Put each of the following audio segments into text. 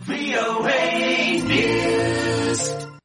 VOA News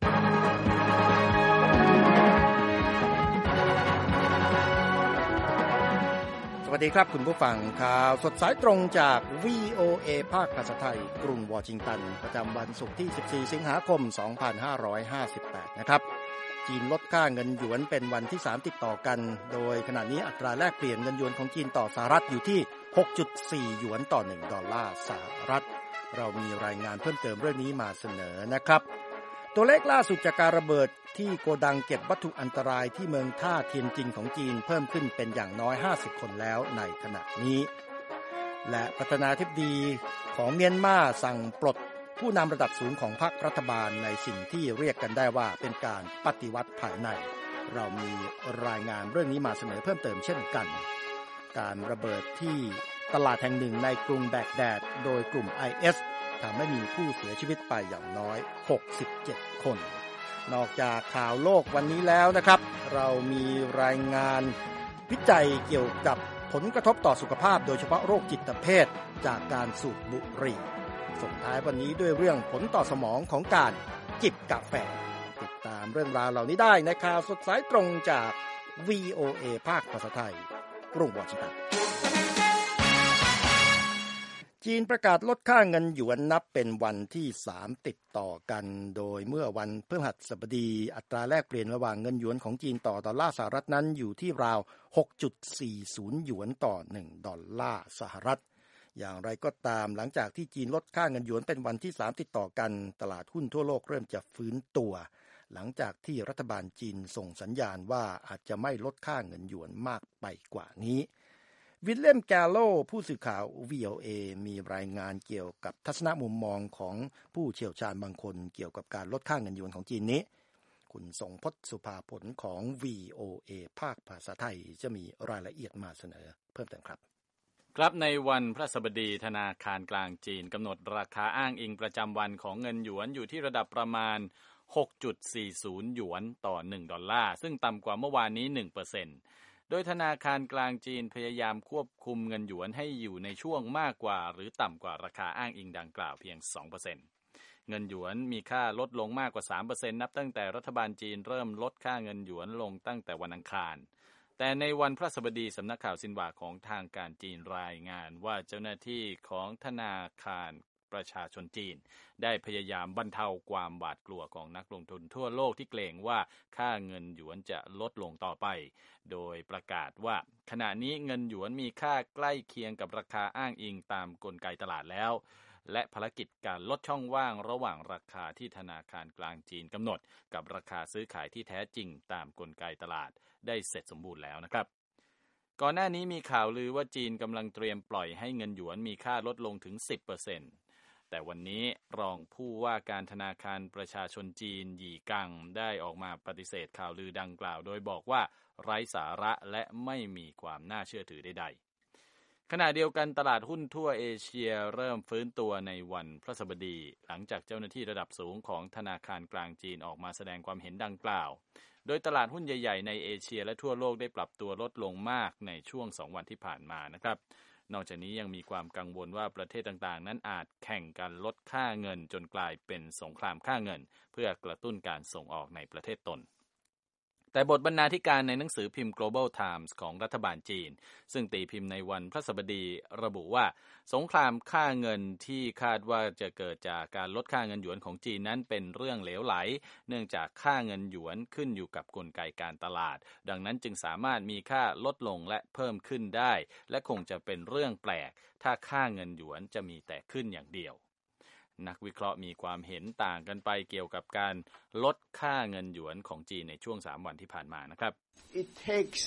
สวัสดีครับคุณผู้ฟังข่าวสดสายตรงจาก VOA ภาคภาษาไทยกรุงวอชิงตันประจำวันศุกร์ที่14สิงหาคม2558นะครับจีนลดค่าเงินหยวนเป็นวันที่3ติดต่อกันโดยขณะนี้อัตราแลกเปลี่ยนเงินหยวนของจีนต่อสหรัฐอยู่ที่ 6.4 หยวนต่อ1ดอลลาร์สหรัฐเรามีรายงานเพิ่มเติมเรื่องนี้มาเสนอนะครับตัวเลขล่าสุดจากการระเบิดที่โกดังเก็บวัตถุอันตรายที่เมืองท่าเทียนจินของจีนเพิ่มขึ้นเป็นอย่างน้อย50คนแล้วในขณะนี้และประธานาธิบดีของเมียนมาสั่งปลดผู้นำระดับสูงของพรรครัฐบาลในสิ่งที่เรียกกันได้ว่าเป็นการปฏิวัติภายในเรามีรายงานเรื่องนี้มาเสนอเพิ่มเติมเช่นกันการระเบิดที่ตลาดแห่งหนึ่งในกรุงแบกแดดโดยกลุ่ม IS ทำให้มีผู้เสียชีวิตไปอย่างน้อย67คนนอกจากข่าวโลกวันนี้แล้วนะครับเรามีรายงานวิจัยเกี่ยวกับผลกระทบต่อสุขภาพโดยเฉพาะโรคจิตเภทจากการสูบบุหรี่ส่งท้ายวันนี้ด้วยเรื่องผลต่อสมองของการจิบกาแฟติดตามเรื่องราวเหล่านี้ได้ในข่าวสดสายตรงจาก VOA ภาคภาษาไทยกรุงวอชิงตันจีนประกาศลดค่าเงินหยวนนับเป็นวันที่3ติดต่อกันโดยเมื่อวันพฤหัสบดีอัตราแลกเปลี่ยนระหว่างเงินหยวนของจีนต่อดอลลาร์สหรัฐนั้นอยู่ที่ราว 6.40 หยวนต่อ1ดอลลาร์สหรัฐอย่างไรก็ตามหลังจากที่จีนลดค่าเงินหยวนเป็นวันที่3ติดต่อกันตลาดหุ้นทั่วโลกเริ่มจะฟื้นตัวหลังจากที่รัฐบาลจีนส่งสัญญาณว่าอาจจะไม่ลดค่าเงินหยวนมากไปกว่านี้วิลเลียมแกลโลผู้สื่อข่าว VOA มีรายงานเกี่ยวกับทัศนมุมมองของผู้เชี่ยวชาญบางคนเกี่ยวกับการลดค่าเงินหยวนของจีนนี้คุณทรงพจน์สุภาผลของ VOA ภาคภาษาไทยจะมีรายละเอียดมาเสนอเพิ่มเติมครับครับในวันพฤหัสบดีธนาคารกลางจีนกำหนดราคาอ้างอิงประจำวันของเงินหยวนอยู่ที่ระดับประมาณ 6.40 หยวนต่อ1ดอลลาร์ซึ่งต่ำกว่าเมื่อวานนี้ 1%โดยธนาคารกลางจีนพยายามควบคุมเงินหยวนให้อยู่ในช่วงมากกว่าหรือต่ำกว่าราคาอ้างอิงดังกล่าวเพียง 2%เงินหยวนมีค่าลดลงมากกว่า 3% นับตั้งแต่รัฐบาลจีนเริ่มลดค่าเงินหยวนลงตั้งแต่วันอังคารแต่ในวันพฤหัสบดีสำนักข่าวซินหวาของทางการจีนรายงานว่าเจ้าหน้าที่ของธนาคารประชาชนจีนได้พยายามบรรเทาความหวาดกลัวของนักลงทุนทั่วโลกที่เกรงว่าค่าเงินหยวนจะลดลงต่อไปโดยประกาศว่าขณะนี้เงินหยวนมีค่าใกล้เคียงกับราคาอ้างอิงตามกลไกตลาดแล้วและภารกิจการลดช่องว่างระหว่างราคาที่ธนาคารกลางจีนกำหนดกับราคาซื้อขายที่แท้จริงตามกลไกตลาดได้เสร็จสมบูรณ์แล้วนะครับก่อนหน้านี้มีข่าวลือว่าจีนกำลังเตรียมปล่อยให้เงินหยวนมีค่าลดลงถึง 10%แต่วันนี้รองผู้ว่าการธนาคารประชาชนจีนหยี่กังได้ออกมาปฏิเสธข่าวลือดังกล่าวโดยบอกว่าไร้สาระและไม่มีความน่าเชื่อถือใดๆขณะเดียวกันตลาดหุ้นทั่วเอเชียเริ่มฟื้นตัวในวันพฤหัสบดีหลังจากเจ้าหน้าที่ระดับสูงของธนาคารกลางจีนออกมาแสดงความเห็นดังกล่าวโดยตลาดหุ้นใหญ่ๆในเอเชียและทั่วโลกได้ปรับตัวลดลงมากในช่วง2วันที่ผ่านมานะครับนอกจากนี้ยังมีความกังวลว่าประเทศต่างๆนั้นอาจแข่งกันลดค่าเงินจนกลายเป็นสงครามค่าเงินเพื่อกระตุ้นการส่งออกในประเทศตนแต่บทบรรณาธิการในหนังสือพิมพ์ Global Times ของรัฐบาลจีนซึ่งตีพิมพ์ในวันพฤหัสบดีระบุว่าสงครามค่าเงินที่คาดว่าจะเกิดจากการลดค่าเงินหยวนของจีนนั้นเป็นเรื่องเหลวไหลเนื่องจากค่าเงินหยวนขึ้นอยู่กับกลไกการตลาดดังนั้นจึงสามารถมีค่าลดลงและเพิ่มขึ้นได้และคงจะเป็นเรื่องแปลกถ้าค่าเงินหยวนจะมีแต่ขึ้นอย่างเดียวนักวิเคราะห์มีความเห็นต่างกันไปเกี่ยวกับการลดค่าเงินหยวนของจีนในช่วง3วันที่ผ่านมานะครับ It takes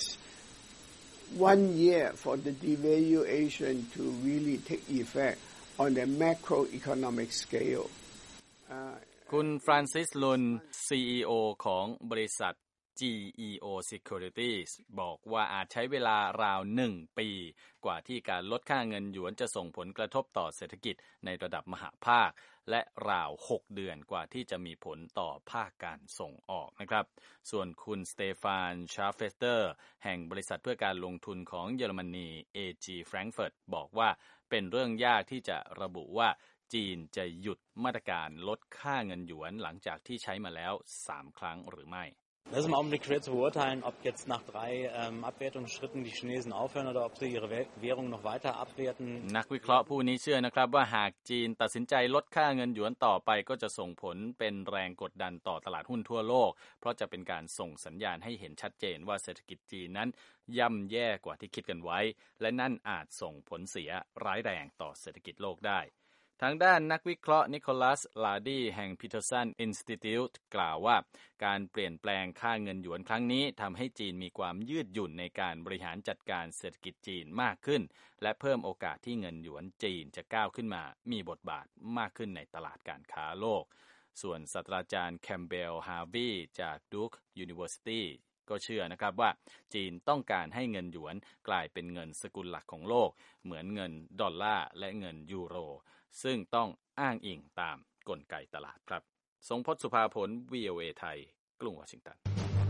1 year for the devaluation to really take effect on the macroeconomic scale คุณฟรานซิสลุน CEO ของบริษัท GEO Securities บอกว่าอาจใช้เวลาราว1ปีกว่าที่การลดค่าเงินหยวนจะส่งผลกระทบต่อเศรษฐกิจในระดับมหาภาคและราว6เดือนกว่าที่จะมีผลต่อภาคการส่งออกนะครับส่วนคุณสเตฟานชาร์เฟสเตอร์แห่งบริษัทเพื่อการลงทุนของเยอรมนี AG Frankfurt บอกว่าเป็นเรื่องยากที่จะระบุว่าจีนจะหยุดมาตรการลดค่าเงินหยวนหลังจากที่ใช้มาแล้ว3ครั้งหรือไม่ Das ist im Augenblick schwer zu beurteilen, ob jetzt nach 3 Abwertungsschritten die Chinesen aufhören oder ob sie ihre Währung noch weiter abwerten. นักวิเคราะห์ผู้นี้เชื่อนะครับว่าหากจีนตัดสินใจลดค่าเงินหยวนต่อไปก็จะส่งผลเป็นแรงกดดันต่อตลาดหุ้นทั่วโลกเพราะจะเป็นการส่งสัญญาณให้เห็นชัดเจนว่าเศรษฐกิจจีนนั้นย่ำแย่กว่าที่คิดกันไว้และนั่นอาจส่งผลเสียร้ายแรงต่อเศรษฐกิจโลกได้ทางด้านนักวิเคราะห์นิโคลัส ลาดี้แห่ง Peterson Institute กล่าวว่าการเปลี่ยนแปลงค่าเงินหยวนครั้งนี้ทำให้จีนมีความยืดหยุ่นในการบริหารจัดการเศรษฐกิจจีนมากขึ้นและเพิ่มโอกาสที่เงินหยวนจีนจะก้าวขึ้นมามีบทบาทมากขึ้นในตลาดการค้าโลกส่วนศาสตราจารย์แคมเบล ฮาร์วีย์จาก Duke University ก็เชื่อนะครับว่าจีนต้องการให้เงินหยวนกลายเป็นเงินสกุลหลักของโลกเหมือนเงินดอลลาร์และเงินยูโรซึ่งต้องอ้างอิงตามกลไกตลาดครับทรงพจน์ สุภาผล VOA ไทยกรุงวอชิงตัน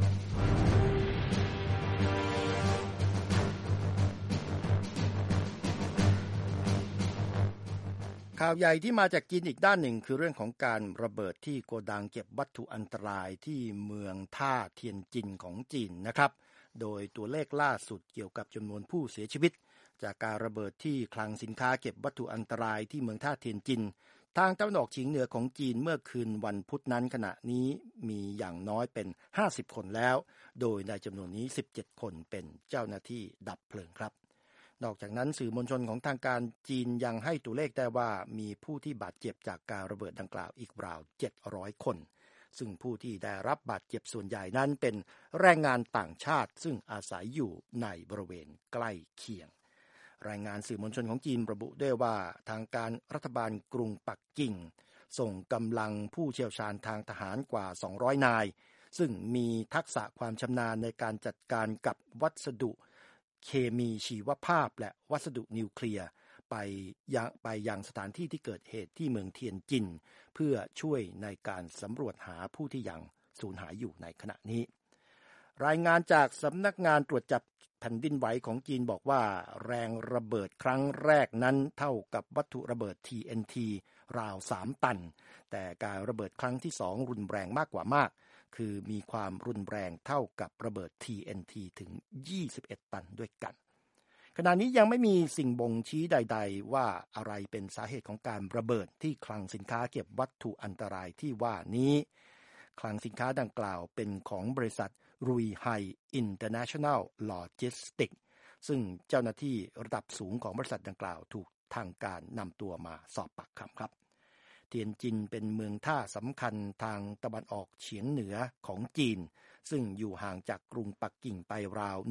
ข่าวใหญ่ที่มาจากจีนอีกด้านหนึ่งคือเรื่องของการระเบิดที่โกดังเก็บวัตถุอันตรายที่เมืองท่าเทียนจินของจีนนะครับโดยตัวเลขล่าสุดเกี่ยวกับจำนวนผู้เสียชีวิตจากการระเบิดที่คลังสินค้าเก็บวัตถุอันตรายที่เมืองท่าเทียนจินทางตะวันออกเฉียงเหนือของจีนเมื่อคืนวันพุธนั้นขณะนี้มีอย่างน้อยเป็น50คนแล้วโดยในจำนวนนี้17คนเป็นเจ้าหน้าที่ดับเพลิงครับนอกจากนั้นสื่อมวลชนของทางการจีนยังให้ตัวเลขได้ว่ามีผู้ที่บาดเจ็บจากการระเบิดดังกล่าวอีกราว700คนซึ่งผู้ที่ได้รับบาดเจ็บส่วนใหญ่นั้นเป็นแรงงานต่างชาติซึ่งอาศัยอยู่ในบริเวณใกล้เคียงรายงานสื่อมวลชนของจีนระบุด้วยว่าทางการรัฐบาลกรุงปักกิ่งส่งกำลังผู้เชี่ยวชาญทางทหารกว่า200นายซึ่งมีทักษะความชำนาญในการจัดการกับวัสดุเคมีชีวภาพและวัสดุนิวเคลียร์ไปยังสถานที่ที่เกิดเหตุที่เมืองเทียนจินเพื่อช่วยในการสำรวจหาผู้ที่ยังสูญหายอยู่ในขณะนี้รายงานจากสำนักงานตรวจจับแผ่นดินไหวของจีนบอกว่าแรงระเบิดครั้งแรกนั้นเท่ากับวัตถุระเบิด TNT ราว3ตันแต่การระเบิดครั้งที่2รุนแรงมากกว่ามากคือมีความรุนแรงเท่ากับระเบิด TNT ถึง21ตันด้วยกันขณะนี้ยังไม่มีสิ่งบ่งชี้ใดๆว่าอะไรเป็นสาเหตุของการระเบิดที่คลังสินค้าเก็บวัตถุอันตรายที่ว่านี้คลังสินค้าดังกล่าวเป็นของบริษัทรุยไฮอินเตอร์เนชั่นแนลโลจิสติกส์ซึ่งเจ้าหน้าที่ระดับสูงของบริษัทดังกล่าวถูกทางการนำตัวมาสอบปากคำครับเทียนจินเป็นเมืองท่าสำคัญทางตะวันออกเฉียงเหนือของจีนซึ่งอยู่ห่างจากกรุงปักกิ่งไปราว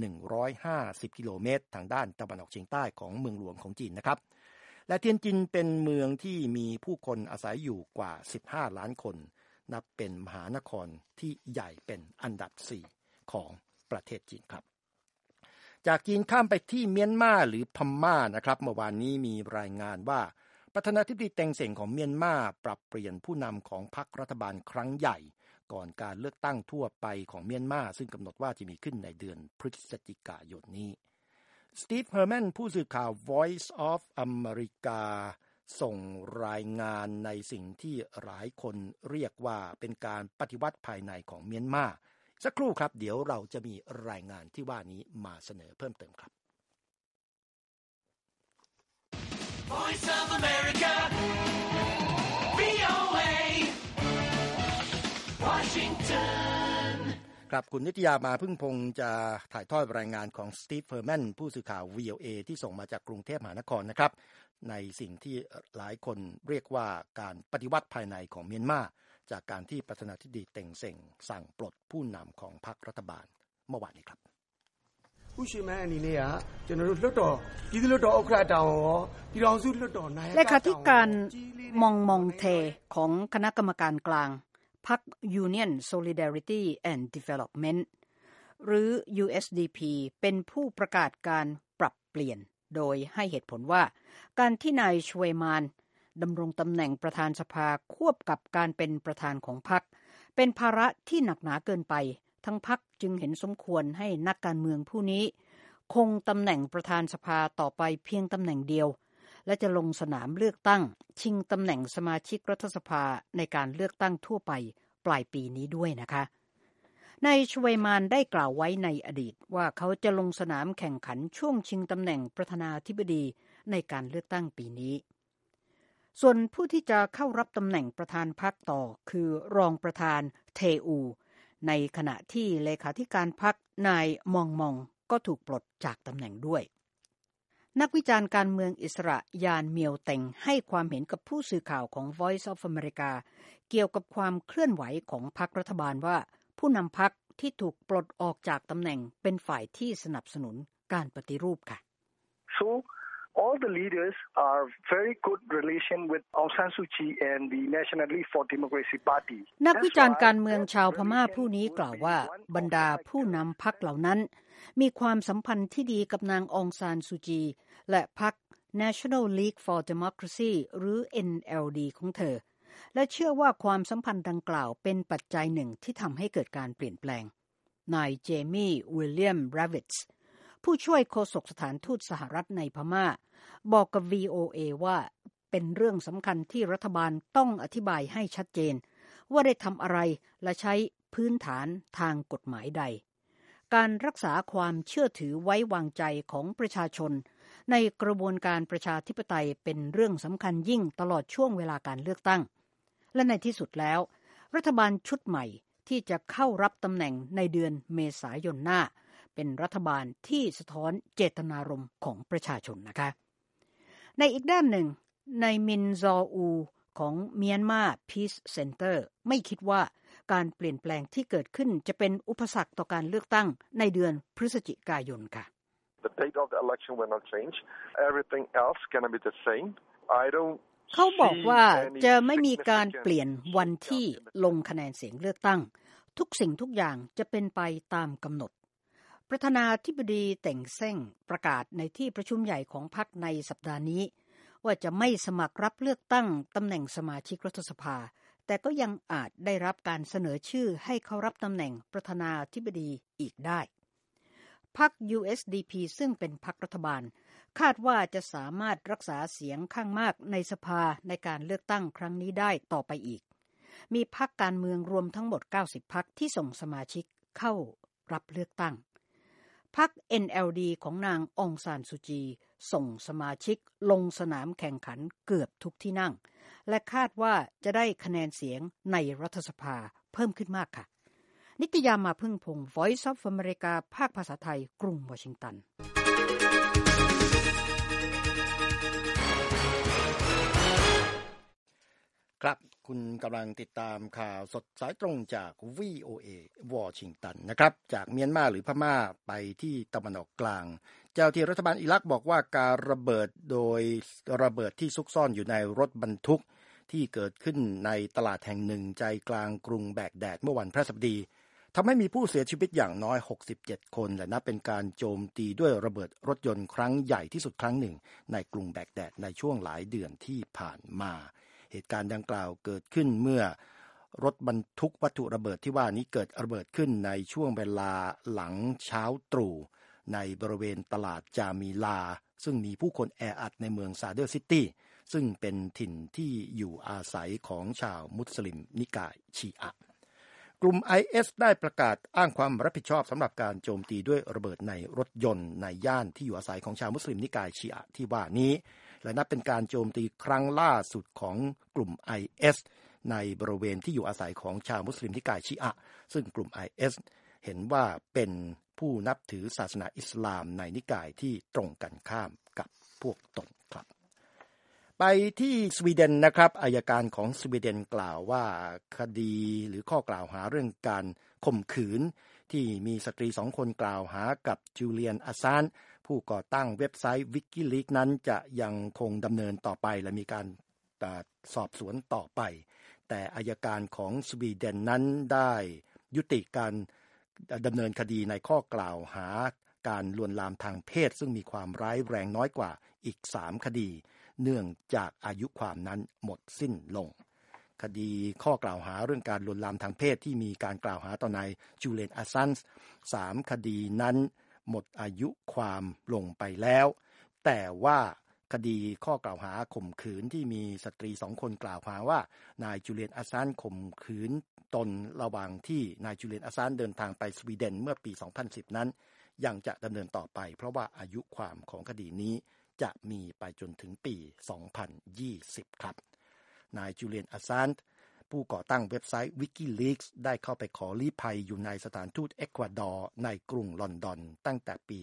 150กิโลเมตรทางด้านตะวันออกเฉียงใต้ของเมืองหลวงของจีนนะครับและเทียนจินเป็นเมืองที่มีผู้คนอาศัยอยู่กว่า15ล้านคนนับเป็นมหานครที่ใหญ่เป็นอันดับ4ของประเทศจีนครับจากจีนข้ามไปที่เมียนมาหรือพม่านะครับเมื่อวานนี้มีรายงานว่าประธานาธิบดีเต็งเส็งของเมียนมาปรับเปลี่ยนผู้นำของพรรครัฐบาลครั้งใหญ่ก่อนการเลือกตั้งทั่วไปของเมียนมาซึ่งกำหนดว่าจะมีขึ้นในเดือนพฤศจิกายนนี้สตีฟเฮอร์แมนผู้สื่อข่าว Voice of America ส่งรายงานในสิ่งที่หลายคนเรียกว่าเป็นการปฏิวัติภายในของเมียนมาสักครู่ครับเดี๋ยวเราจะมีรายงานที่ว่านี้มาเสนอเพิ่มเติมครับ Voice of America VOA Washington ครับคุณนิตยามาพึ่งพงษ์จะถ่ายทอดรายงานของสตีฟเฟอร์แมนผู้สื่อข่าว VOA ที่ส่งมาจากกรุงเทพมหานครนะครับในสิ่งที่หลายคนเรียกว่าการปฏิวัติภายในของเมียนมาจากการที่ประธานาธิบดีเต็งเส็งสั่งปลดผู้นำของพรรครัฐบาลเมื่อวานนี้ครับผู้ชิแม่အနေနဲ့ကကျွန်တော်တို့လွှတ်တော်ပြည်သူ့လွှတ်တော်ဥက္ကဋ္ဌတောင်ရောပြည်ထောင်စုလွှတ်တော်နိုင်เลขาธิการมองมองเทของคณะกรรมการกลางพรรค Union Solidarity and Development หรือ USDP เป็นผู้ประกาศการปรับเปลี่ยนโดยให้เหตุผลว่าการที่นายชเวมานดำรงตำแหน่งประธานสภาควบกับการเป็นประธานของพรรคเป็นภาระที่หนักหนาเกินไปทั้งพรรคจึงเห็นสมควรให้นักการเมืองผู้นี้คงตำแหน่งประธานสภาต่อไปเพียงตำแหน่งเดียวและจะลงสนามเลือกตั้งชิงตำแหน่งสมาชิกรัฐสภาในการเลือกตั้งทั่วไปปลายปีนี้ด้วยนะคะนายชเวมานได้กล่าวไว้ในอดีตว่าเขาจะลงสนามแข่งขันช่วงชิงตำแหน่งประธานาธิบดีในการเลือกตั้งปีนี้ส่วนผู้ที่จะเข้ารับตำแหน่งประธานพรรคต่อคือรองประธานเทอูในขณะที่เลขาธิการพรรคนายมองมองก็ถูกปลดจากตำแหน่งด้วยนักวิจารณ์การเมืองอิสระยานเมียวเต็งให้ความเห็นกับผู้สื่อข่าวของ Voice of America เกี่ยวกับความเคลื่อนไหวของพรรครัฐบาลว่าผู้นำพรรคที่ถูกปลดออกจากตำแหน่งเป็นฝ่ายที่สนับสนุนการปฏิรูปค่ะ So all the leaders are very good relation with Aung San Suu Kyi and the Nationally for Democracy Party นักวิจารณ์การเมืองชาวพม่าผู้นี้กล่าวว่าบรรดาผู้นำพรรคเหล่านั้นมีความสัมพันธ์ที่ดีกับนางองซานซูจีและพรรค National League for Democracy หรือ NLD ของเธอและเชื่อว่าความสัมพันธ์ดังกล่าวเป็นปัจจัยหนึ่งที่ทำให้เกิดการเปลี่ยนแปลงนายเจมี่วิลเลียมราวิตส์ผู้ช่วยโฆษกสถานทูตสหรัฐในพม่าบอกกับ VOA ว่าเป็นเรื่องสำคัญที่รัฐบาลต้องอธิบายให้ชัดเจนว่าได้ทำอะไรและใช้พื้นฐานทางกฎหมายใดการรักษาความเชื่อถือไว้วางใจของประชาชนในกระบวนการประชาธิปไตยเป็นเรื่องสำคัญยิ่งตลอดช่วงเวลาการเลือกตั้งและในที่สุดแล้วรัฐบาลชุดใหม่ที่จะเข้ารับตำแหน่งในเดือนเมษายนหน้าเป็นรัฐบาลที่สะท้อนเจตนารมณ์ของประชาชนนะคะในอีกด้านหนึ่งนายมินซออูของเมียนมาพีซเซ็นเตอร์ไม่คิดว่าการเปลี่ยนแปลงที่เกิดขึ้นจะเป็นอุปสรรคต่อการเลือกตั้งในเดือนพฤศจิกายนค่ะ The date of the election will not change. Everything else gonna be the same. I don't เขาบอกว่าจะไม่มีการเปลี่ยนวันที่ลงคะแนนเสียงเลือกตั้งทุกสิ่งทุกอย่างจะเป็นไปตามกำหนดประธานาธิบดีเต่งเซ่งประกาศในที่ประชุมใหญ่ของพรรคในสัปดาห์นี้ว่าจะไม่สมัครรับเลือกตั้งตำแหน่งสมาชิกรัฐสภาแต่ก็ยังอาจได้รับการเสนอชื่อให้เขารับตำแหน่งประธานาธิบดีอีกได้พรรค USDP ซึ่งเป็นพรรครัฐบาลคาดว่าจะสามารถรักษาเสียงข้างมากในสภาในการเลือกตั้งครั้งนี้ได้ต่อไปอีกมีพรรคการเมืองรวมทั้งหมด90พรรคที่ส่งสมาชิกเข้ารับเลือกตั้งพรรค NLD ของนางองซานซูจีส่งสมาชิกลงสนามแข่งขันเกือบทุกที่นั่งและคาดว่าจะได้คะแนนเสียงในรัฐสภาเพิ่มขึ้นมากค่ะนิตยามาพึ่งพงศ์ Voice of America ภาคภาษาไทยกรุงวอชิงตันครับคุณกำลังติดตามข่าวสดสายตรงจาก VOA วอชิงตันนะครับจากเมียนมาหรือพม่าไปที่ตะวันออกกลางเจ้าที่รัฐบาลอิรักบอกว่าการระเบิดโดยระเบิดที่ซุกซ่อนอยู่ในรถบรรทุกที่เกิดขึ้นในตลาดแห่งหนึ่งใจกลางกรุงแบกแดดเมื่อวันพฤหัสบดีทำให้มีผู้เสียชีวิตอย่างน้อย67คนและนับเป็นการโจมตีด้วยระเบิดรถยนต์ครั้งใหญ่ที่สุดครั้งหนึ่งในกรุงแบกแดดในช่วงหลายเดือนที่ผ่านมาเหตุการณ์ดังกล่าวเกิดขึ้นเมื่อรถบรรทุกวัตถุระเบิดที่ว่านี้เกิดระเบิดขึ้นในช่วงเวลาหลังเช้าตรู่ในบริเวณตลาดจามีลาซึ่งมีผู้คนแออัดในเมืองซาเดอร์ซิตี้ซึ่งเป็นถิ่นที่อยู่อาศัยของชาวมุสลิมนิกายชีอะห์กลุ่ม IS ได้ประกาศอ้างความรับผิดชอบสำหรับการโจมตีด้วยระเบิดในรถยนต์ในย่านที่อยู่อาศัยของชาวมุสลิมนิกายชีอะห์ที่ว่านี้และนับเป็นการโจมตีครั้งล่าสุดของกลุ่ม IS ในบริเวณที่อยู่อาศัยของชาวมุสลิมนิกายชีอะห์ซึ่งกลุ่ม IS เห็นว่าเป็นผู้นับถือศาสนาอิสลามในนิกายที่ตรงกันข้ามกับพวกตนครับไปที่สวีเดนนะครับอัยการของสวีเดนกล่าวว่าคดีหรือข้อกล่าวหาเรื่องการข่มขืนที่มีสตรี2คนกล่าวหากับจูเลียนอาซานผู้ก่อตั้งเว็บไซต์ WikiLeaks นั้นจะยังคงดำเนินต่อไปและมีการสอบสวนต่อไปแต่อัยการของสวีเดนนั้นได้ยุติการดำเนินคดีในข้อกล่าวหาการลวนลามทางเพศซึ่งมีความร้ายแรงน้อยกว่าอีก3คดีเนื่องจากอายุความนั้นหมดสิ้นลงคดีข้อกล่าวหาเรื่องการลวนลามทางเพศที่มีการกล่าวหาต่อนายจูเลียนอาซันส์3คดีนั้นหมดอายุความลงไปแล้วแต่ว่าคดีข้อกล่าวหาข่มขืนที่มีสตรี2คนกล่าวหาว่านายจูเลียน อัสซานจ์ข่มขืนตนระหว่างที่นายจูเลียน อัสซานจ์เดินทางไปสวีเดนเมื่อปี 2010 นั้นยังจะดำเนินต่อไปเพราะว่าอายุความของคดีนี้จะมีไปจนถึงปี 2020 ครับนายจูเลียน อัสซานจ์ผู้ก่อตั้งเว็บไซต์ WikiLeaks ได้เข้าไปขอลี้ภัยอยู่ในสถานทูตเอกวาดอร์ในกรุงลอนดอนตั้งแต่ปี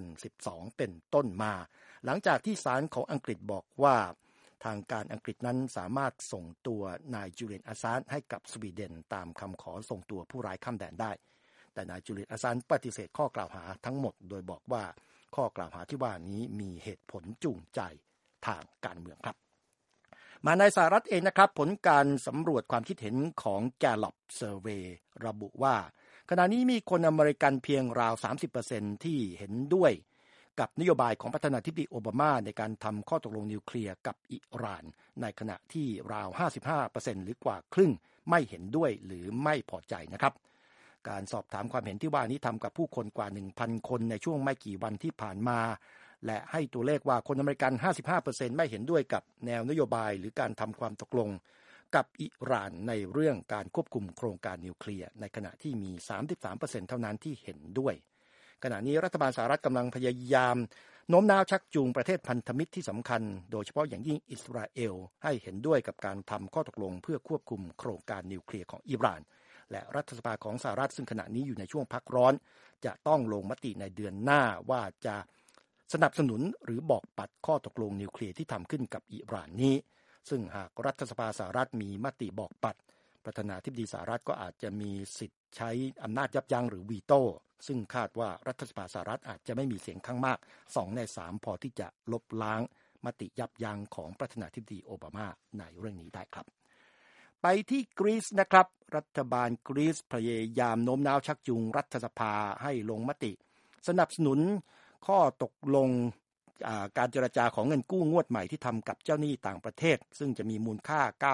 2012 เป็นต้นมาหลังจากที่ศาลของอังกฤษบอกว่าทางการอังกฤษนั้นสามารถส่งตัวนายจูเลียน อัสซานจ์ให้กับสวีเดนตามคำขอส่งตัวผู้ร้ายข้ามแดนได้แต่นายจูเลียน อัสซานจ์ปฏิเสธข้อกล่าวหาทั้งหมดโดยบอกว่าข้อกล่าวหาที่ว่านี้มีเหตุผลจูงใจทางการเมืองครับมาในสหรัฐเองนะครับผลการสำรวจความคิดเห็นของ Gallup Survey ระบุว่าขณะนี้มีคนอเมริกันเพียงราว 30% ที่เห็นด้วยกับนโยบายของประธานาธิบดีโอบามาในการทำข้อตกลงนิวเคลียร์กับอิหร่านในขณะที่ราว 55% หรือกว่าครึ่งไม่เห็นด้วยหรือไม่พอใจนะครับการสอบถามความเห็นที่ว่านี้ทำกับผู้คนกว่า 1,000 คนในช่วงไม่กี่วันที่ผ่านมาและให้ตัวเลขว่าคนอเมริกัน 55% ไม่เห็นด้วยกับแนวนโยบายหรือการทำความตกลงกับอิหร่านในเรื่องการควบคุมโครงการนิวเคลียร์ในขณะที่มี 33% เท่านั้นที่เห็นด้วยขณะนี้รัฐบาลสหรัฐกำลังพยายามโน้มน้าวชักจูงประเทศพันธมิตรที่สำคัญโดยเฉพาะอย่างยิ่งอิสราเอลให้เห็นด้วยกับการทำข้อตกลงเพื่อควบคุมโครงการนิวเคลียร์ของอิหร่านและรัฐสภาของสหรัฐซึ่งขณะนี้อยู่ในช่วงพักร้อนจะต้องลงมติในเดือนหน้าว่าจะสนับสนุนหรือบอกปัดข้อตกลงนิวเคลียร์ที่ทำขึ้นกับอิหร่านนี้ซึ่งหากรัฐสภาสหรัฐมีมติบอกปัดประธานาธิบดีสหรัฐก็อาจจะมีสิทธิ์ใช้อำนาจยับยั้งหรือวีโต้ซึ่งคาดว่ารัฐสภาสหรัฐอาจจะไม่มีเสียงข้างมาก2 ใน 3พอที่จะลบล้างมติยับยั้งของประธานาธิบดีโอบามาในเรื่องนี้ได้ครับไปที่กรีซนะครับรัฐบาลกรีซพยายามโน้มน้าวชักจูงรัฐสภาให้ลงมติสนับสนุนข้อตกลงการเจรจาของเงินกู้งวดใหม่ที่ทำกับเจ้าหนี้ต่างประเทศซึ่งจะมีมูลค่า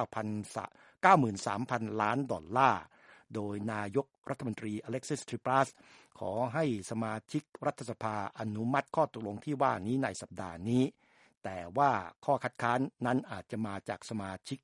93,000 ล้านดอลลาร์โดยนายกรัฐมนตรีอเล็กซิส ทริปราสขอให้สมาชิกรัฐสภาอนุมัติข้อตกลงที่ว่านี้ในสัปดาห์นี้แต่ว่าข้อคัดค้านนั้นอาจจะมาจากสมาชิก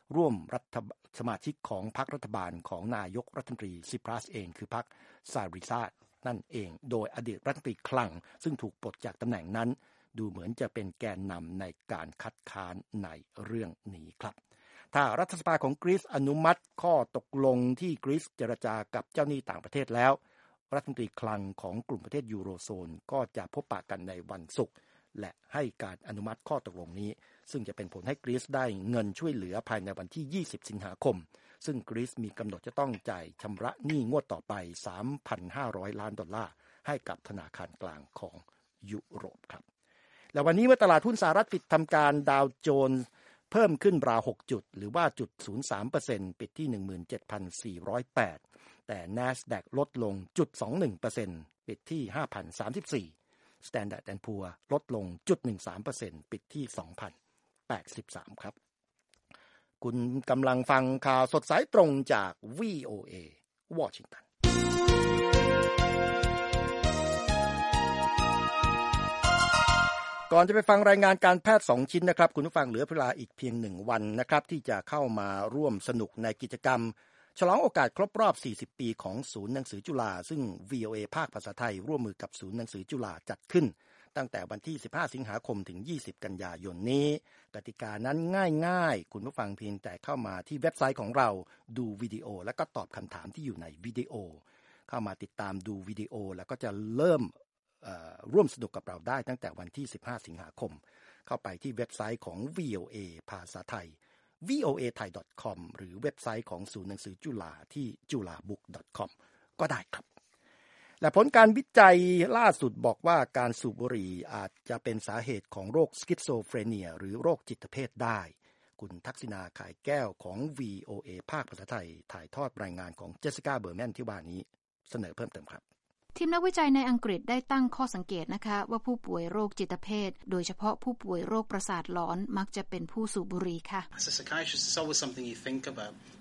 ของพรรครัฐบาลของนายกรัฐมนตรีซิปรัสเองคือพรรคซาริซานั่นเองโดยอดีตรัฐมนตรีคลังซึ่งถูกปลดจากตำแหน่งนั้นดูเหมือนจะเป็นแกนนำในการคัดค้านในเรื่องนี้ครับถ้ารัฐสภาของกรีซอนุมัติข้อตกลงที่กรีซเจรจากับเจ้าหนี้ต่างประเทศแล้วรัฐมนตรีคลังของกลุ่มประเทศยูโรโซนก็จะพบปะกันในวันศุกร์และให้การอนุมัติข้อตกลงนี้ซึ่งจะเป็นผลให้กรีซได้เงินช่วยเหลือภายในวันที่20 สิงหาคมซึ่งกรีซมีกำหนดจะต้องจ่ายชำระหนี้งวดต่อไป 3,500 ล้านดอลลาร์ให้กับธนาคารกลางของยุโรปครับและวันนี้เมื่อตลาดหุ้นสหรัฐปิดทำการดาวโจนส์เพิ่มขึ้นราว6จุดหรือว่า 0.03% ปิดที่ 17,408 แต่ NASDAQ ลดลง 0.21% ปิดที่ 5,034 Standard & Poor's ลดลง 0.13% ปิดที่ 2,083 ครับคุณกำลังฟังข่าวสดสายตรงจาก VOA วอชิงตันก่อนจะไปฟังรายงานการแพทย์2ชิ้นนะครับคุณผู้ฟังเหลือเวลาอีกเพียง1วันนะครับที่จะเข้ามาร่วมสนุกในกิจกรรมฉลองโอกาสครบรอบ40ปีของศูนย์หนังสือจุฬาซึ่ง VOA ภาคภาษาไทยร่วมมือกับศูนย์หนังสือจุฬาจัดขึ้นตั้งแต่วันที่15สิงหาคมถึง20กันยายนนี้กติกานั้นง่ายๆคุณผู้ฟังเพียงแต่เข้ามาที่เว็บไซต์ของเราดูวิดีโอแล้วก็ตอบคำถามที่อยู่ในวิดีโอเข้ามาติดตามดูวิดีโอแล้วก็จะเริ่มร่วมสนุกกับเราได้ตั้งแต่วันที่15สิงหาคมเข้าไปที่เว็บไซต์ของ VOA ภาษาไทย voathai.com หรือเว็บไซต์ของศูนย์หนังสือจุฬาที่ julabook.com ก็ได้ครับและผลการวิจัยล่าสุดบอกว่าการสูบบุหรี่อาจจะเป็นสาเหตุของโรคสคิสโซเฟรเนียหรือโรคจิตเภทได้คุณทักษิณาข่ายแก้วของ VOA ภาคภาษาไทยถ่ายทอดรายงานของเจสสิก้าเบอร์แมนที่ว่านี้เสนอเพิ่มเติมครับทีมนักวิจัยในอังกฤษได้ตั้งข้อสังเกตนะคะว่าผู้ป่วยโรคจิตเภทโดยเฉพาะผู้ป่วยโรคประสาทหลอนมักจะเป็นผู้สูบบุหรี่ค่ะ As a psychiatrist, it's always something you think about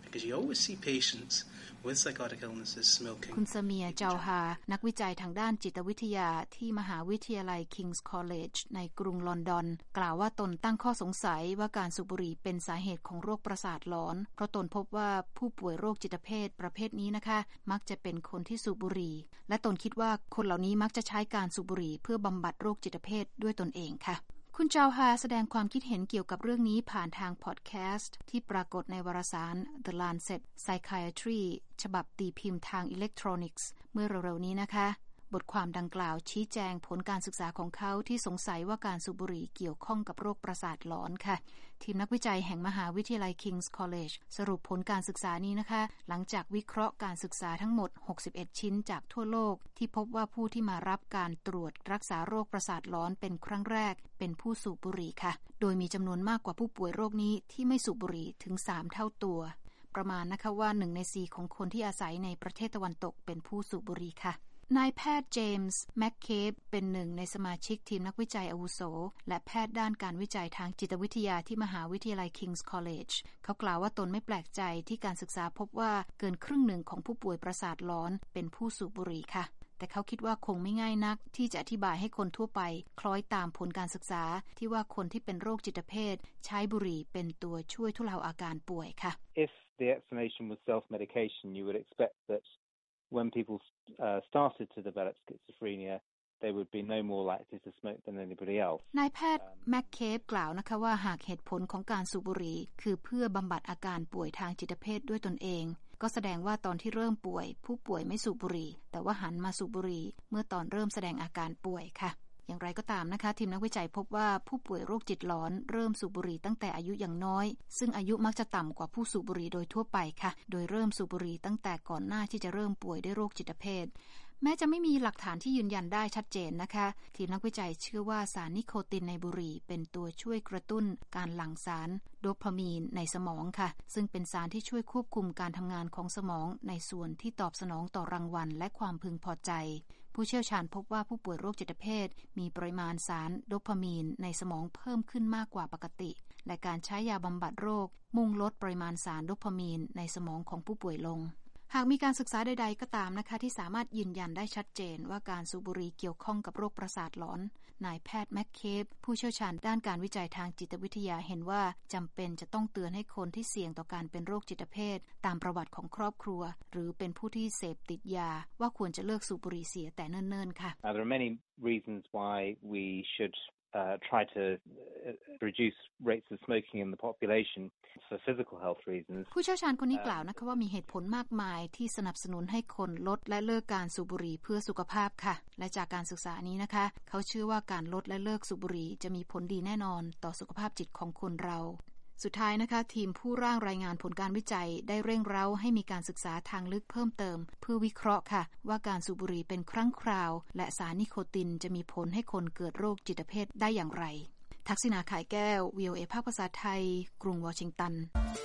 because you always see patients with psychotic illnesses smoking. คุณซาเมียเจาฮานักวิจัยทางด้านจิตวิทยาที่มหาวิทยาลัย King's College ในกรุงลอนดอนกล่าวว่าตนตั้งข้อสงสัยว่าการสูบบุหรี่เป็นสาเหตุของโรคประสาทหลอนเพราะตนพบว่าผู้ป่วยโรคจิตเภทประเภทนี้นะคะมักจะเป็นคนที่สูบบุหรี่และตนคิดว่าคนเหล่านี้มักจะใช้การสูบบุหรี่เพื่อบำบัดโรคจิตเภทด้วยตนเองค่ะคุณเจาฮาแสดงความคิดเห็นเกี่ยวกับเรื่องนี้ผ่านทางพอดแคสต์ที่ปรากฏในวารสาร The Lancet Psychiatry ฉบับตีพิมพ์ทางอิเล็กทรอนิกส์เมื่อเร็วๆนี้นะคะบทความดังกล่าวชี้แจงผลการศึกษาของเขาที่สงสัยว่าการสูบบุหรี่เกี่ยวข้องกับโรคประสาทหลอนค่ะทีมนักวิจัยแห่งมหาวิทยาลัย King's College สรุปผลการศึกษานี้นะคะหลังจากวิเคราะห์การศึกษาทั้งหมด61ชิ้นจากทั่วโลกที่พบว่าผู้ที่มารับการตรวจรักษาโรคประสาทหลอนเป็นครั้งแรกเป็นผู้สูบบุหรี่ค่ะโดยมีจำนวนมากกว่าผู้ป่วยโรคนี้ที่ไม่สูบบุหรี่ถึง3เท่าตัวประมาณนะคะว่า1ใน4ของคนที่อาศัยในประเทศตะวันตกเป็นผู้สูบบุหรี่ค่ะนายแพทย์เจมส์แมคเคปเป็นหนึ่งในสมาชิกทีมนักวิจัยอาวุโสและแพทย์ด้านการวิจัยทางจิตวิทยาที่มหาวิทยาลัย King's College เขากล่าวว่าตนไม่แปลกใจที่การศึกษาพบว่าเกินครึ่งหนึ่งของผู้ป่วยประสาทหลอนเป็นผู้สูบบุหรี่ค่ะแต่เขาคิดว่าคงไม่ง่ายนักที่จะอธิบายให้คนทั่วไปคล้อยตามผลการศึกษาที่ว่าคนที่เป็นโรคจิตเภทใช้บุหรี่เป็นตัวช่วยทุเลาอาการป่วยค่ะ If the explanation was self-medication, you would expect that when people started to develop schizophrenia, they would be no more likely to smoke than anybody else. นายแพทย์แมคเคปกล่าวนะคะว่าหากเหตุผลของการสูบบุหรี่คือเพื่อบำบัดอาการป่วยทางจิตเภทด้วยตนเองก็แสดงว่าตอนที่เริ่มป่วยผู้ป่วยไม่สูบบุหรี่แต่ว่าหันมาสูบบุหรี่เมื่อตอนเริ่มแสดงอาการป่วยค่ะอย่างไรก็ตามนะคะทีมนักวิจัยพบว่าผู้ป่วยโรคจิตหลอนเริ่มสูบบุหรี่ตั้งแต่อายุอย่างน้อยซึ่งอายุมักจะต่ำกว่าผู้สูบบุหรี่โดยทั่วไปค่ะโดยเริ่มสูบบุหรี่ตั้งแต่ก่อนหน้าที่จะเริ่มป่วยด้วยโรคจิตเภทแม้จะไม่มีหลักฐานที่ยืนยันได้ชัดเจนนะคะทีมนักวิจัยเชื่อว่าสารนิโคตินในบุหรี่เป็นตัวช่วยกระตุ้นการหลั่งสารโดพามีนในสมองค่ะซึ่งเป็นสารที่ช่วยควบคุมการทำงานของสมองในส่วนที่ตอบสนองต่อรางวัลและความพึงพอใจผู้เชี่ยวชาญพบว่าผู้ป่วยโรคจิตเภทมีปริมาณสารโดพามีนในสมองเพิ่มขึ้นมากกว่าปกติและการใช้ยาบำบัดโรคมุ่งลดปริมาณสารโดพามีนในสมองของผู้ป่วยลงหากมีการศึกษาใดๆก็ตามนะคะที่สามารถยืนยันได้ชัดเจนว่าการสูบบุหรี่เกี่ยวข้องกับโรคประสาทหลอนนายแพทย์แมคเคปผู้เชี่ยวชาญด้านการวิจัยทางจิตวิทยาเห็นว่าจำเป็นจะต้องเตือนให้คนที่เสี่ยงต่อการเป็นโรคจิตเภทตามประวัติของครอบครัวหรือเป็นผู้ที่เสพติดยาว่าควรจะเลิกสูบบุหรี่เสียแต่เนิ่นๆค่ะ There are many reasons why we should try to reduce rates of smoking in the population for physical health reasons. ผู้เชี่ยวชาญคนนี้กล่าวนะคะว่ามีเหตุผลมากมายที่สนับสนุนให้คนลดและเลิกการสูบบุหรี่เพื่อสุขภาพค่ะและจากการศึกษานี้นะคะเขาเชื่อว่าการลดและเลิกสูบบุหรี่จะมีผลดีแน่นอนต่อสุขภาพจิตของคนเราสุดท้ายนะคะทีมผู้ร่างรายงานผลการวิจัยได้เร่งเร้าให้มีการศึกษาทางลึกเพิ่มเติมเพื่อวิเคราะห์ค่ะว่าการสูบบุหรี่เป็นครั้งคราวและสารนิโคตินจะมีผลให้คนเกิดโรคจิตเภทได้อย่างไรทักษิณาขายแก้ว VOA ภาคภาษาไทยกรุงวอชิงตัน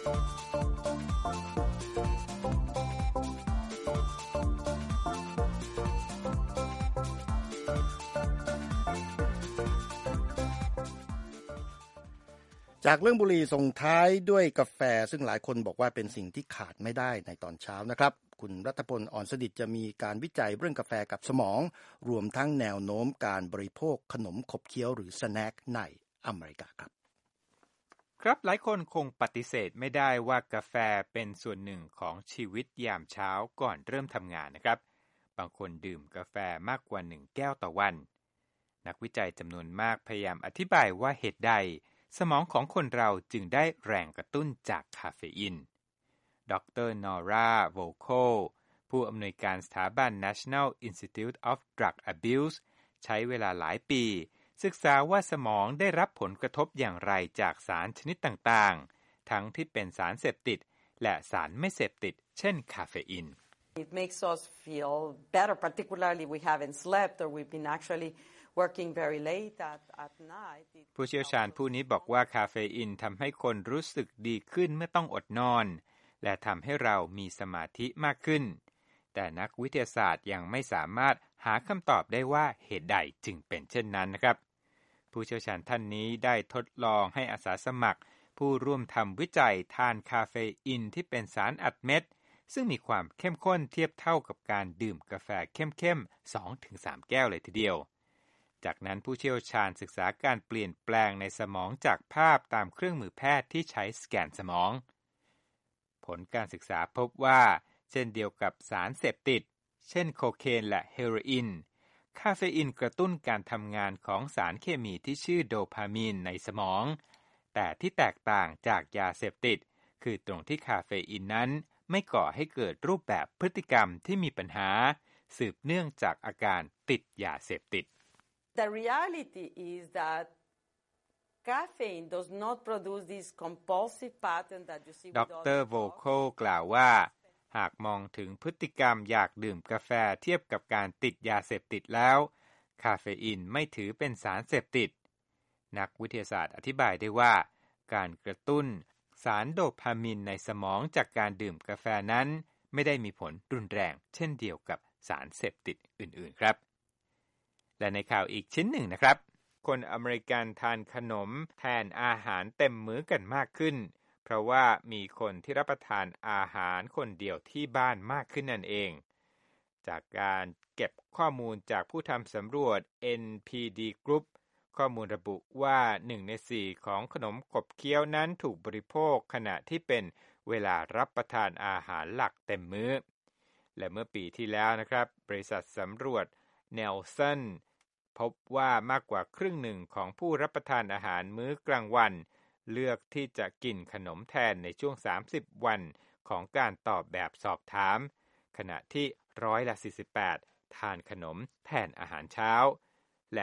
จากเรื่องบุหรี่ส่งท้ายด้วยกาแฟซึ่งหลายคนบอกว่าเป็นสิ่งที่ขาดไม่ได้ในตอนเช้านะครับคุณรัฐพล อ่อนสดิษฐ์จะมีการวิจัยเรื่องกาแฟกับสมองรวมทั้งแนวโน้มการบริโภคขนมขบเคี้ยวหรือสแน็คในอเมริกาครับครับหลายคนคงปฏิเสธไม่ได้ว่ากาแฟเป็นส่วนหนึ่งของชีวิตยามเช้าก่อนเริ่มทำงานนะครับบางคนดื่มกาแฟมากกว่า1แก้วต่อวันนักวิจัยจำนวนมากพยายามอธิบายว่าเหตุใดสมองของคนเราจึงได้แรงกระตุ้นจากคาเฟอีนดร.นอร่า โวโคผู้อำนวยการสถาบัน National Institute of Drug Abuse ใช้เวลาหลายปีศึกษาว่าสมองได้รับผลกระทบอย่างไรจากสารชนิดต่างๆทั้งที่เป็นสารเสพติดและสารไม่เสพติดเช่นคาเฟอีน It makes us feel better, particularly we haven't slept or we've been actually working very late at night. ผู้เชี่ยวชาญผู้นี้บอกว่าคาเฟอีนทำให้คนรู้สึกดีขึ้นเมื่อต้องอดนอนและทำให้เรามีสมาธิมากขึ้นแต่นักวิทยาศาสตร์ยังไม่สามารถหาคำตอบได้ว่าเหตุใดจึงเป็นเช่นนั้นนะครับผู้เชี่ยวชาญท่านนี้ได้ทดลองให้อาสาสมัครผู้ร่วมทำวิจัยทานคาเฟอีนที่เป็นสารอัดเม็ดซึ่งมีความเข้มข้นเทียบเท่ากับการดื่มกาแฟเข้มๆ 2-3 แก้วเลยทีเดียวจากนั้นผู้เชี่ยวชาญศึกษาการเปลี่ยนแปลงในสมองจากภาพตามเครื่องมือแพทย์ที่ใช้สแกนสมองผลการศึกษาพบว่าเช่นเดียวกับสารเสพติดเช่นโคเคนและเฮโรอีนคาเฟอีนกระตุ้นการทำงานของสารเคมีที่ชื่อโดพามีนในสมองแต่ที่แตกต่างจากยาเสพติดคือตรงที่คาเฟอีนนั้นไม่ก่อให้เกิดรูปแบบพฤติกรรมที่มีปัญหาสืบเนื่องจากอาการติดยาเสพติด The reality is that caffeine does not produce this compulsive pattern that you see with ด other ร. โวโคลกล่าวว่าหากมองถึงพฤติกรรมอยากดื่มกาแฟเทียบกับการติดยาเสพติดแล้วคาเฟอีนไม่ถือเป็นสารเสพติดนักวิทยาศาสตร์อธิบายได้ว่าการกระตุ้นสารโดพามีนในสมองจากการดื่มกาแฟนั้นไม่ได้มีผลรุนแรงเช่นเดียวกับสารเสพติดอื่นๆครับและในข่าวอีกชิ้นหนึ่งนะครับคนอเมริกันทานขนมแทนอาหารเต็มมื้อกันมากขึ้นเพราะว่ามีคนที่รับประทานอาหารคนเดียวที่บ้านมากขึ้นนั่นเองจากการเก็บข้อมูลจากผู้ทำสำรวจ NPD Group ข้อมูลระบุว่า1ใน4ของขนมขบเคี้ยวนั้นถูกบริโภคขณะที่เป็นเวลารับประทานอาหารหลักเต็มมื้อและเมื่อปีที่แล้วนะครับบริษัทสำรวจ Nielsen พบว่ามากกว่าครึ่งหนึ่งของผู้รับประทานอาหารมื้อกลางวันเลือกที่จะกินขนมแทนในช่วง30วันของการตอบแบบสอบถามขณะที่48%ทานขนมแทนอาหารเช้าและ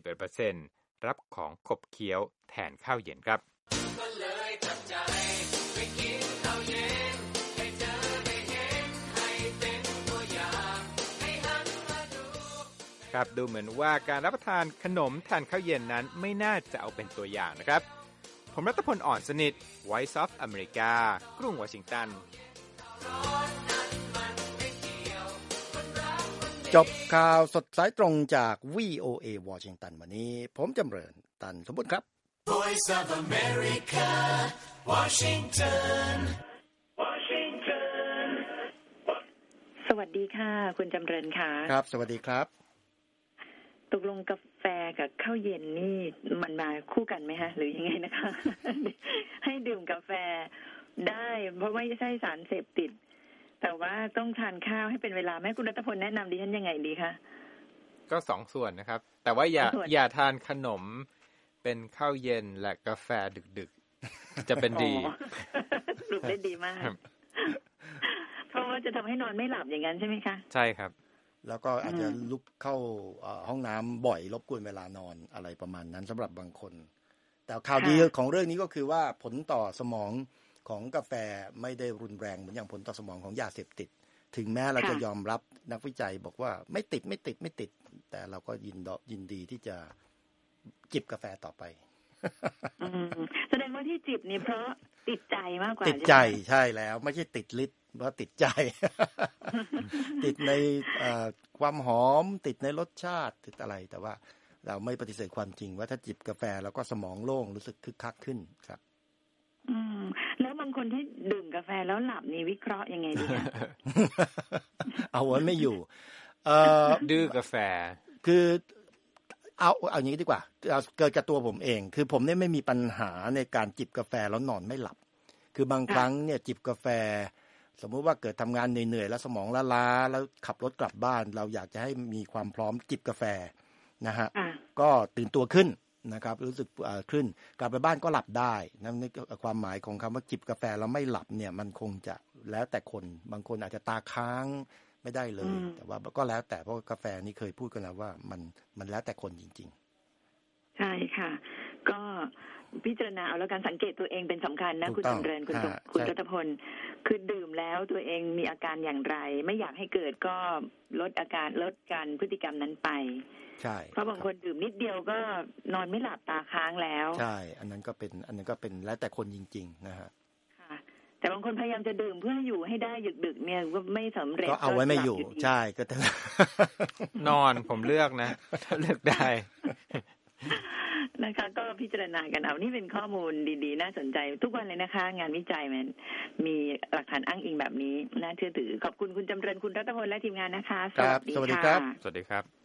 41% รับของขบเคี้ยวแทนข้าวเย็นครับก็เลยตัดใจไปกินข้าวเย็นให้เธอได้เห็นให้เป็นตัวอย่างให้หันมาดูครับดูเหมือนว่าการรับประทานขนมแทนข้าวเย็นนั้นไม่น่าจะเอาเป็นตัวอย่างนะครับผมรัตพลอ่อนสนิท Voice of America กรุงวอชิงตันจบข่าวสดสายตรงจาก VOA วอชิงตันวันนี้ผมจำเริญตันสมบูรณ์ครับ Voice of America Washington สวัสดีค่ะคุณจำเริญค่ะครับสวัสดีครับตกลงกาแฟกับข้าวเย็นนี่มันมาคู่กันไหมฮะหรือยังไงนะคะ ให้ดื่มกาแฟได้เพราะไม่ใช่สารเสพติดแต่ว่าต้องทานข้าวให้เป็นเวลาแม่คุณรัตพลแนะนำดิฉันยังไงดีคะก็2ส่วนนะครับแต่ว่าอย่าทานขนมเป็นข้าวเย็นและกาแฟดึกๆจะเป็นดีสรุปได้ดีมากเพราะว่าจะทำให้นอนไม่หลับอย่างนั้นใช่ไหมคะใช่ครับแล้วก็อาจจะลุกเข้าห้องน้ำบ่อยรบกวนเวลานอนอะไรประมาณนั้นสำหรับบางคนแต่ข่าวดีของเรื่องนี้ก็คือว่าผลต่อสมองของกาแฟไม่ได้รุนแรงเหมือนอย่างผลต่อสมองของยาเสพติดถึงแม้เราจะยอมรับนักวิจัยบอกว่าไม่ติดแต่เราก็ยินดีที่จะจิบกาแฟต่อไปแสดงว่าที่จิบนี่เพราะติดใจมากกว่าติดใจใช่แล้วไม่ใช่ติดฤทธิ์เพราะติดใจ ติดในความหอมติดในรสชาติติดอะไรแต่ว่าเราไม่ปฏิเสธความจริงว่าถ้าจิบกาแฟแล้วก็สมองโล่งรู้สึกคึกคักขึ้นครับแล้วบางคนที่ดื่มกาแฟแล้วหลับนี่วิเคราะห์ยังไงดีคะเอาไว้ไม่อยู่ดื้อกาแฟคือเอาอย่างนี้ดีกว่าเกิดกับตัวผมเองคือผมเนี่ยไม่มีปัญหาในการจิบกาแฟแล้วนอนไม่หลับคือบางครั้งเนี่ยจิบกาแฟสมมุติว่าเกิดทำงานเหนื่อยๆแล้วสมองล้าๆแล้วขับรถกลับบ้านเราอยากจะให้มีความพร้อมจิบกาแฟนะฮะก็ตื่นตัวขึ้นนะครับรู้สึกขึ้นกลับไปบ้านก็หลับได้นั่นความหมายของคำว่าจิบกาแฟแล้วไม่หลับเนี่ยมันคงจะแล้วแต่คนบางคนอาจจะตาค้างไม่ได้เลยแต่ว่าก็แล้วแต่เพราะกาแฟนี่เคยพูดกันแล้วว่ามันแล้วแต่คนจริงๆใช่ค่ะก็พิจารณาเอาแล้วการสังเกตตัวเองเป็นสำคัญนะคุณจำเริญคุณรัตพลคือดื่มแล้วตัวเองมีอาการอย่างไรไม่อยากให้เกิดก็ลดการพฤติกรรมนั้นไปใช่เพราะบางคนดื่มนิดเดียวก็นอนไม่หลับตาค้างแล้วใช่อันนั้นก็เป็นแล้วแต่คนจริงๆนะฮะค่ะแต่บางคนพยายามจะดื่มเพื่อให้อยู่ให้ได้ดึกๆเนี่ยก็ไม่สำเร็จก็เอาไว้ไม่อยู่ใช่ก็นอนผมเลือกนะเลือกได้นะนะคะก็พิจารณากันเอานี่เป็นข้อมูลดีๆน่าสนใจทุกวันเลยนะคะงานวิจัยมันมีหลักฐานอ้างอิงแบบนี้น่าเชื่อถือขอบคุณคุณจำเริญคุณรัตพลและทีมงานนะคะสวัสดีครับสวัสดีครับ